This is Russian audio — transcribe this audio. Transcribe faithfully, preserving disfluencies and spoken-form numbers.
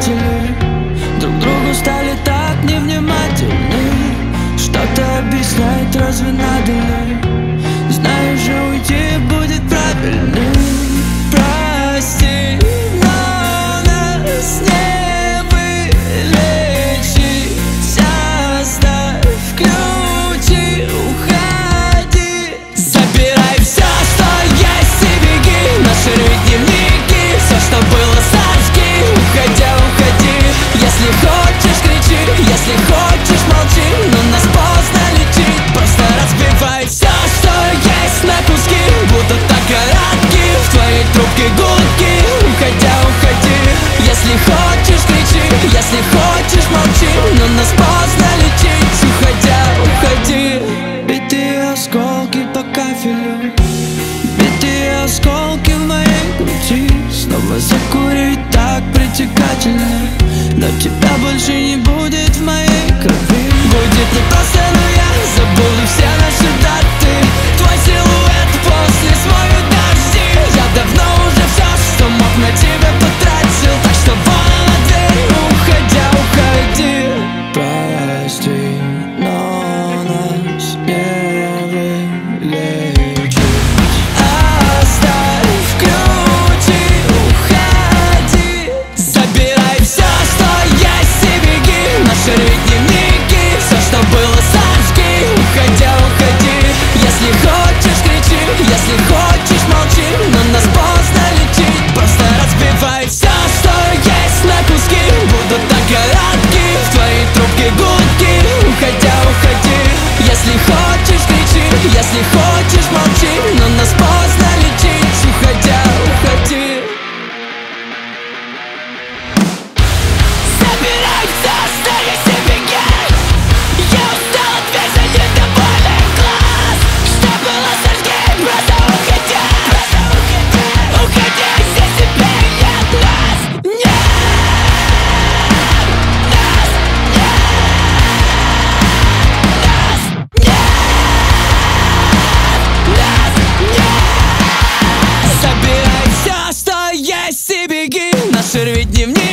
предатели, друг другу стали так невнимательны. Что-то объяснять разве надо ли? Знаешь же, уйти будет правильным. Прости, но нас не вылечить. Оставь ключи, уходи. Забирай все, что есть, и беги. Наши дневники, все, что было, сожги. Уходя, уходи. Если хочешь, кричи, если хочешь, молчи. Но нас поздно лечить. Просто разбивай все, что есть, на куски. Будут так коротки в твоей трубке гудки. Уходя, уходи. Если хочешь, кричи, если хочешь, молчи. Но нас поздно лечить. Уходя, уходи. Битые осколки по кафелю, битые осколки в моей груди. Снова закурить так притягательно, но тебя больше не будет в моей крови. Будет не просто, но я забуду все наши даты. Твой силуэт после смою дожди. Я давно уже все, что мог, на тебя потратил. Так что вон на дверь, уходя, уходи. Прости, но нас не вылечить. Оставь ключи, уходи. Забирай все, что есть, и беги. Наши дневники, все, что было, сожги. Уходя, уходи. Если хочешь, кричи, если хочешь, молчи. Но нас поздно лечить. Просто разбивай все, что есть, на куски. Будут так коротки в твоей трубке гудки. Уходя, уходи. Если хочешь, кричи, если хочешь, молчи. Но нас поздно лечить. Уходя, уходи. Забирай все, что есть, и беги. Я устал от веса недовольных глаз. Что было, сожги, просто уходи. Просто уходи, уходи, здесь теперь нет нас. Нет, нас, нет, нас, нет, нас, нет. Забирай все, что есть, и беги. Наши рви дневник.